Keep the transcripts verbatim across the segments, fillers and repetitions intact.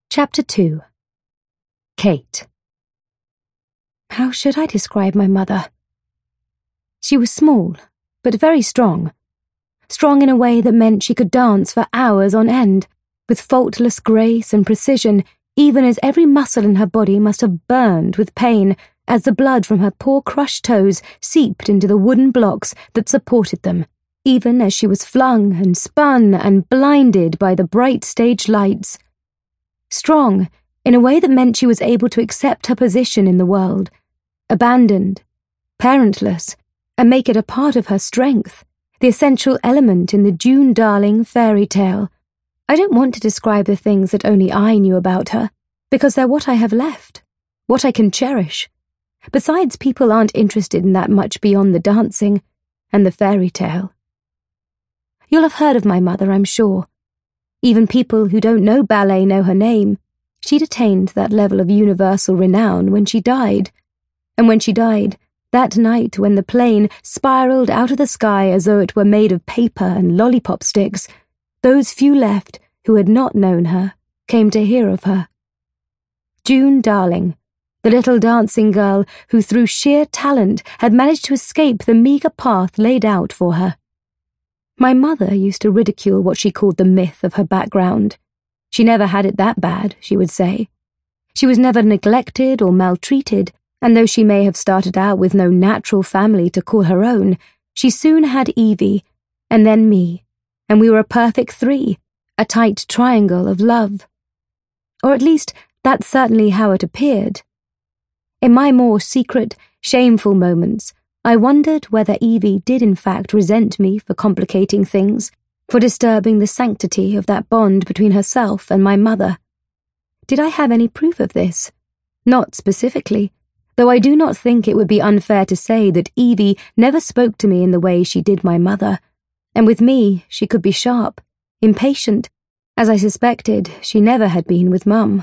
Chapter two. Kate. How should I describe my mother? She was small, but very strong. Strong in a way that meant she could dance for hours on end, with faultless grace and precision, even as every muscle in her body must have burned with pain as the blood from her poor crushed toes seeped into the wooden blocks that supported them, even as she was flung and spun and blinded by the bright stage lights. Strong, in a way that meant she was able to accept her position in the world, abandoned, parentless, and make it a part of her strength, the essential element in the June Darling fairy tale. I don't want to describe the things that only I knew about her, because they're what I have left, what I can cherish. Besides, people aren't interested in that much beyond the dancing and the fairy tale. You'll have heard of my mother, I'm sure. Even people who don't know ballet know her name. She'd attained that level of universal renown when she died. And when she died, that night when the plane spiraled out of the sky as though it were made of paper and lollipop sticks, those few left who had not known her came to hear of her. June Darling, the little dancing girl who through sheer talent had managed to escape the meagre path laid out for her. My mother used to ridicule what she called the myth of her background. She never had it that bad, she would say. She was never neglected or maltreated, and though she may have started out with no natural family to call her own, she soon had Evie, and then me, and we were a perfect three, a tight triangle of love. Or at least, that's certainly how it appeared. In my more secret, shameful moments, I wondered whether Evie did in fact resent me for complicating things, for disturbing the sanctity of that bond between herself and my mother. Did I have any proof of this? Not specifically, though I do not think it would be unfair to say that Evie never spoke to me in the way she did my mother, and with me she could be sharp, impatient, as I suspected she never had been with Mum.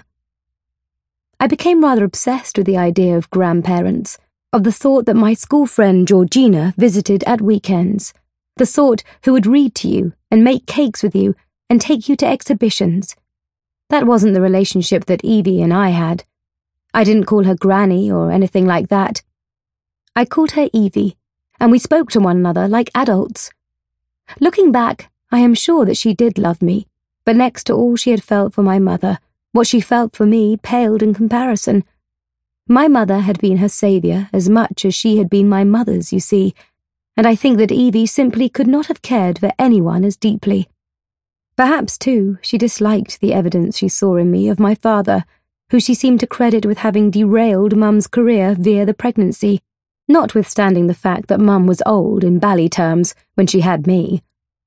I became rather obsessed with the idea of grandparents, of the thought that my school friend Georgina visited at weekends, the sort who would read to you and make cakes with you and take you to exhibitions. That wasn't the relationship that Evie and I had. I didn't call her Granny or anything like that. I called her Evie, and we spoke to one another like adults. Looking back, I am sure that she did love me, but next to all she had felt for my mother, what she felt for me paled in comparison. My mother had been her saviour as much as she had been my mother's, you see, and I think that Evie simply could not have cared for anyone as deeply. Perhaps, too, she disliked the evidence she saw in me of my father, who she seemed to credit with having derailed Mum's career via the pregnancy, notwithstanding the fact that Mum was old in bally terms when she had me.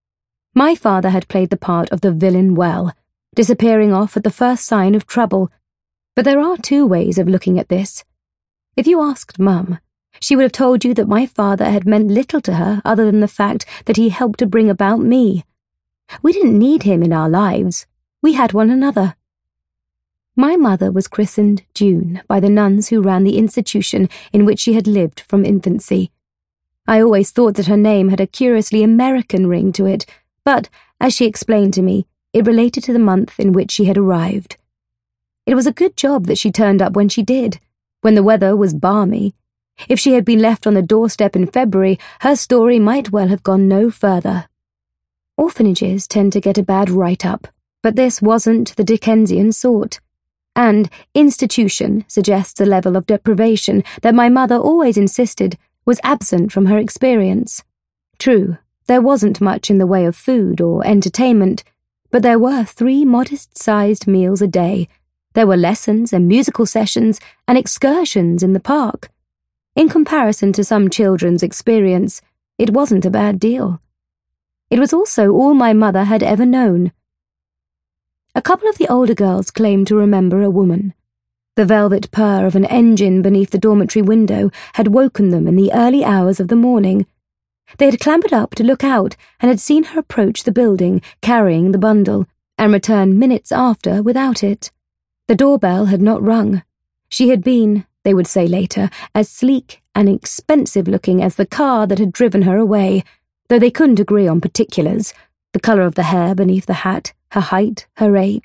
My father had played the part of the villain well, disappearing off at the first sign of trouble. But there are two ways of looking at this. If you asked Mum, she would have told you that my father had meant little to her other than the fact that he helped to bring about me. We didn't need him in our lives. We had one another. My mother was christened June by the nuns who ran the institution in which she had lived from infancy. I always thought that her name had a curiously American ring to it, but, as she explained to me, it related to the month in which she had arrived. It was a good job that she turned up when she did, when the weather was balmy. If she had been left on the doorstep in February, her story might well have gone no further. Orphanages tend to get a bad write-up, but this wasn't the Dickensian sort. And institution suggests a level of deprivation that my mother always insisted was absent from her experience. True, there wasn't much in the way of food or entertainment, but there were three modest-sized meals a day. There were lessons and musical sessions and excursions in the park. In comparison to some children's experience, it wasn't a bad deal. It was also all my mother had ever known. A couple of the older girls claimed to remember a woman. The velvet purr of an engine beneath the dormitory window had woken them in the early hours of the morning. They had clambered up to look out and had seen her approach the building carrying the bundle, and return minutes after without it. The doorbell had not rung. She had been, they would say later, as sleek and expensive-looking as the car that had driven her away, though they couldn't agree on particulars, the colour of the hair beneath the hat, her height, her age.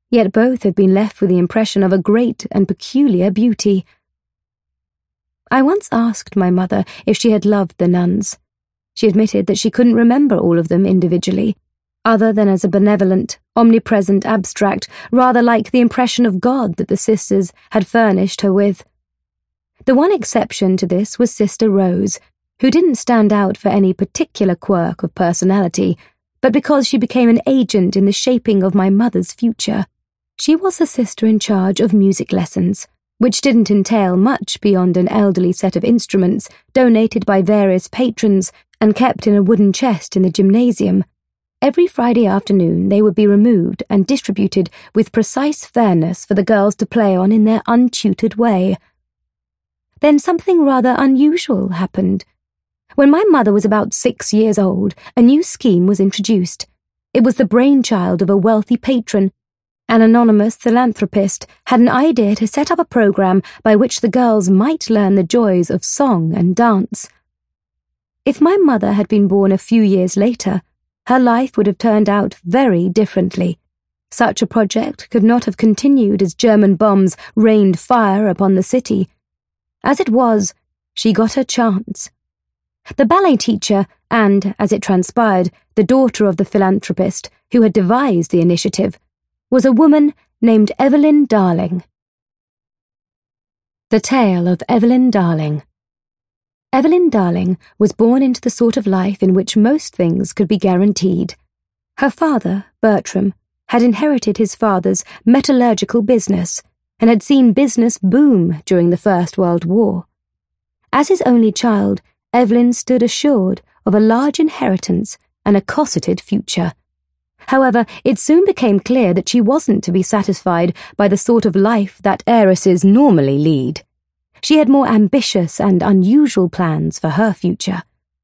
yet both had been left with the impression of a great and peculiar beauty. I once asked my mother if she had loved the nuns. She admitted that she couldn't remember all of them individually, other than as a benevolent, omnipresent abstract, rather like the impression of God that the sisters had furnished her with. The one exception to this was Sister Rose, who didn't stand out for any particular quirk of personality, but because she became an agent in the shaping of my mother's future. She was the sister in charge of music lessons, which didn't entail much beyond an elderly set of instruments donated by various patrons and kept in a wooden chest in the gymnasium. Every Friday afternoon they would be removed and distributed with precise fairness for the girls to play on in their untutored way. Then something rather unusual happened. When my mother was about six years old, a new scheme was introduced. It was the brainchild of a wealthy patron. An anonymous philanthropist had an idea to set up a program by which the girls might learn the joys of song and dance. If my mother had been born a few years later, her life would have turned out very differently. Such a project could not have continued as German bombs rained fire upon the city. As it was, she got her chance. The ballet teacher and, as it transpired, the daughter of the philanthropist who had devised the initiative, was a woman named Evelyn Darling. The Tale of Evelyn Darling. Evelyn Darling was born into the sort of life in which most things could be guaranteed. Her father, Bertram, had inherited his father's metallurgical business and had seen business boom during the First World War. As his only child, Evelyn stood assured of a large inheritance and a cosseted future. However, it soon became clear that she wasn't to be satisfied by the sort of life that heiresses normally lead. She had more ambitious and unusual plans for her future.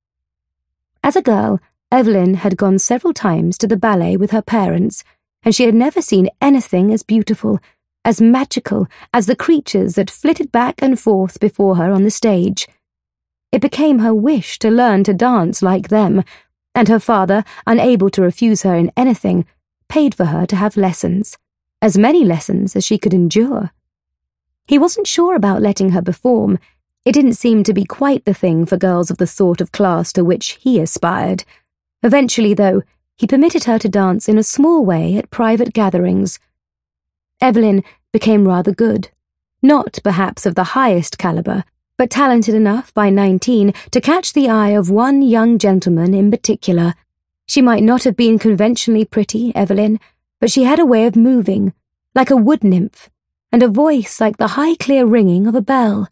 As a girl, Evelyn had gone several times to the ballet with her parents, and she had never seen anything as beautiful, as magical as the creatures that flitted back and forth before her on the stage. It became her wish to learn to dance like them, and her father, unable to refuse her in anything, paid for her to have lessons, as many lessons as she could endure. He wasn't sure about letting her perform. It didn't seem to be quite the thing for girls of the sort of class to which he aspired. Eventually, though, he permitted her to dance in a small way at private gatherings. Evelyn became rather good, not perhaps of the highest caliber, but talented enough by nineteen to catch the eye of one young gentleman in particular. She might not have been conventionally pretty, Evelyn, but she had a way of moving, like a wood nymph, and a voice like the high clear ringing of a bell.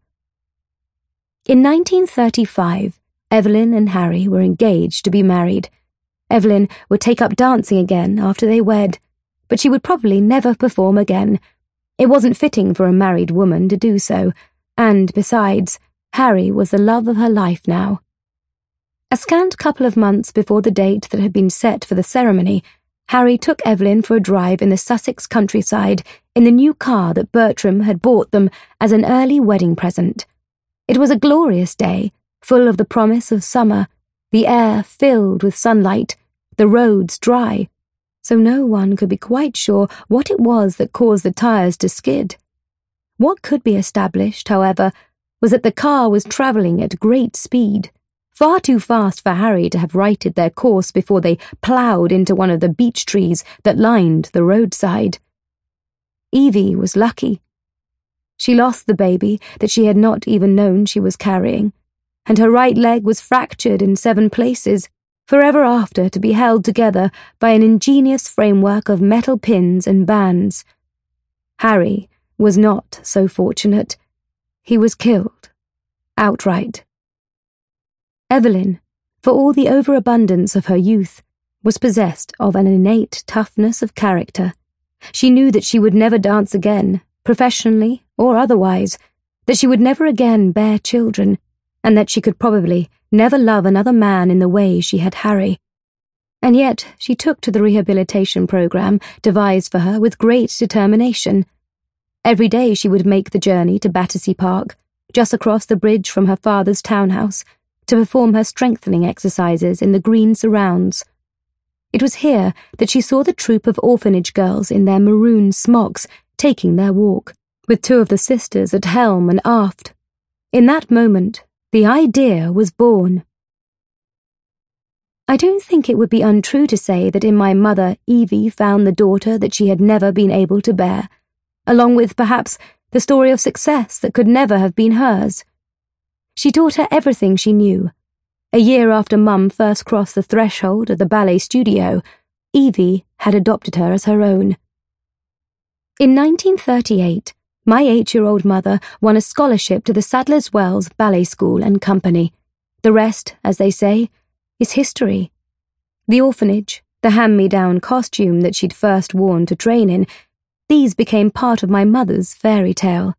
In nineteen thirty-five, Evelyn and Harry were engaged to be married. Evelyn would take up dancing again after they wed, but she would probably never perform again. It wasn't fitting for a married woman to do so, and, besides, Harry was the love of her life now. A scant couple of months before the date that had been set for the ceremony, Harry took Evelyn for a drive in the Sussex countryside in the new car that Bertram had bought them as an early wedding present. It was a glorious day, full of the promise of summer, the air filled with sunlight, the roads dry, so no one could be quite sure what it was that caused the tires to skid. What could be established, however, was that the car was travelling at great speed, far too fast for Harry to have righted their course before they ploughed into one of the beech trees that lined the roadside. Evie was lucky. She lost the baby that she had not even known she was carrying, and her right leg was fractured in seven places, forever after to be held together by an ingenious framework of metal pins and bands. Harry was not so fortunate. He was killed, outright. Evelyn, for all the overabundance of her youth, was possessed of an innate toughness of character. She knew that she would never dance again, professionally or otherwise, that she would never again bear children, and that she could probably never love another man in the way she had Harry. And yet she took to the rehabilitation program devised for her with great determination. Every day she would make the journey to Battersea Park, just across the bridge from her father's townhouse, to perform her strengthening exercises in the green surrounds. It was here that she saw the troop of orphanage girls in their maroon smocks taking their walk, with two of the sisters at helm and aft. In that moment, the idea was born. I don't think it would be untrue to say that in my mother, Evie found the daughter that she had never been able to bear, along with, perhaps, the story of success that could never have been hers. She taught her everything she knew. A year after Mum first crossed the threshold of the ballet studio, Evie had adopted her as her own. In nineteen thirty-eight, my eight-year-old mother won a scholarship to the Sadler's Wells Ballet School and Company. The rest, as they say, is history. The orphanage, the hand-me-down costume that she'd first worn to train in, these became part of my mother's fairy tale.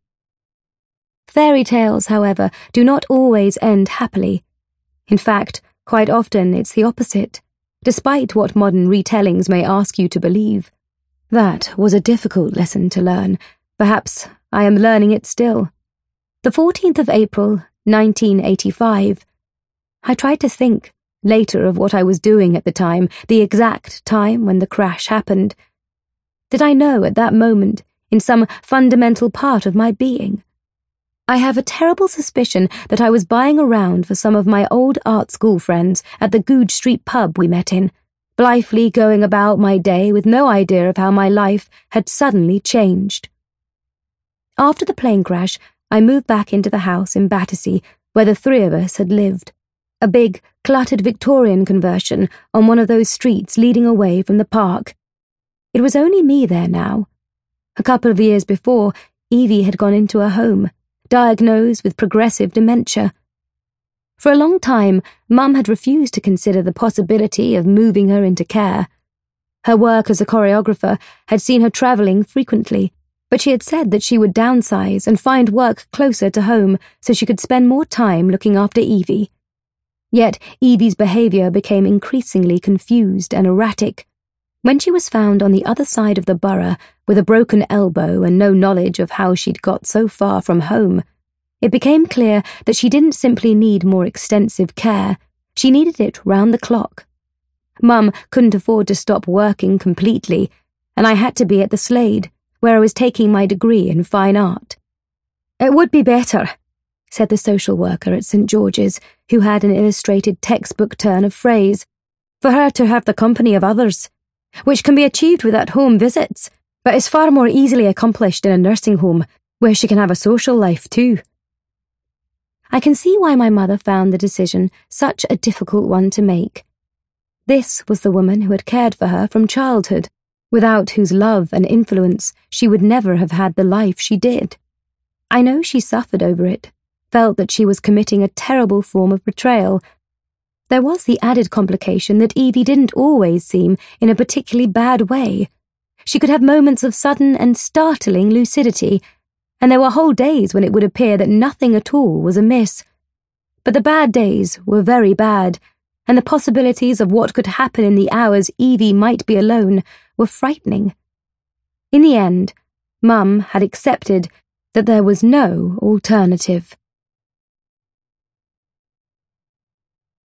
Fairy tales, however, do not always end happily. In fact, quite often it's the opposite, despite what modern retellings may ask you to believe. That was a difficult lesson to learn. Perhaps I am learning it still. The fourteenth of April, nineteen eighty-five. I tried to think, later, of what I was doing at the time, the exact time when the crash happened. Did I know at that moment, in some fundamental part of my being? I have a terrible suspicion that I was buying around for some of my old art school friends at the Goodge Street pub we met in, blithely going about my day with no idea of how my life had suddenly changed. After the plane crash, I moved back into the house in Battersea, where the three of us had lived. A big, cluttered Victorian conversion on one of those streets leading away from the park. It was only me there now. A couple of years before, Evie had gone into a home, diagnosed with progressive dementia. For a long time, Mum had refused to consider the possibility of moving her into care. Her work as a choreographer had seen her travelling frequently, but she had said that she would downsize and find work closer to home so she could spend more time looking after Evie. Yet Evie's behaviour became increasingly confused and erratic. When she was found on the other side of the borough with a broken elbow and no knowledge of how she'd got so far from home, it became clear that she didn't simply need more extensive care, she needed it round the clock. Mum couldn't afford to stop working completely, and I had to be at the Slade, where I was taking my degree in fine art. "It would be better," said the social worker at St George's, who had an illustrated textbook turn of phrase, "for her to have the company of others, which can be achieved with at-home visits, but is far more easily accomplished in a nursing home, where she can have a social life too." I can see why my mother found the decision such a difficult one to make. This was the woman who had cared for her from childhood, without whose love and influence she would never have had the life she did. I know she suffered over it, felt that she was committing a terrible form of betrayal. There was the added complication that Evie didn't always seem in a particularly bad way. She could have moments of sudden and startling lucidity, and there were whole days when it would appear that nothing at all was amiss. But the bad days were very bad, and the possibilities of what could happen in the hours Evie might be alone were frightening. In the end, Mum had accepted that there was no alternative.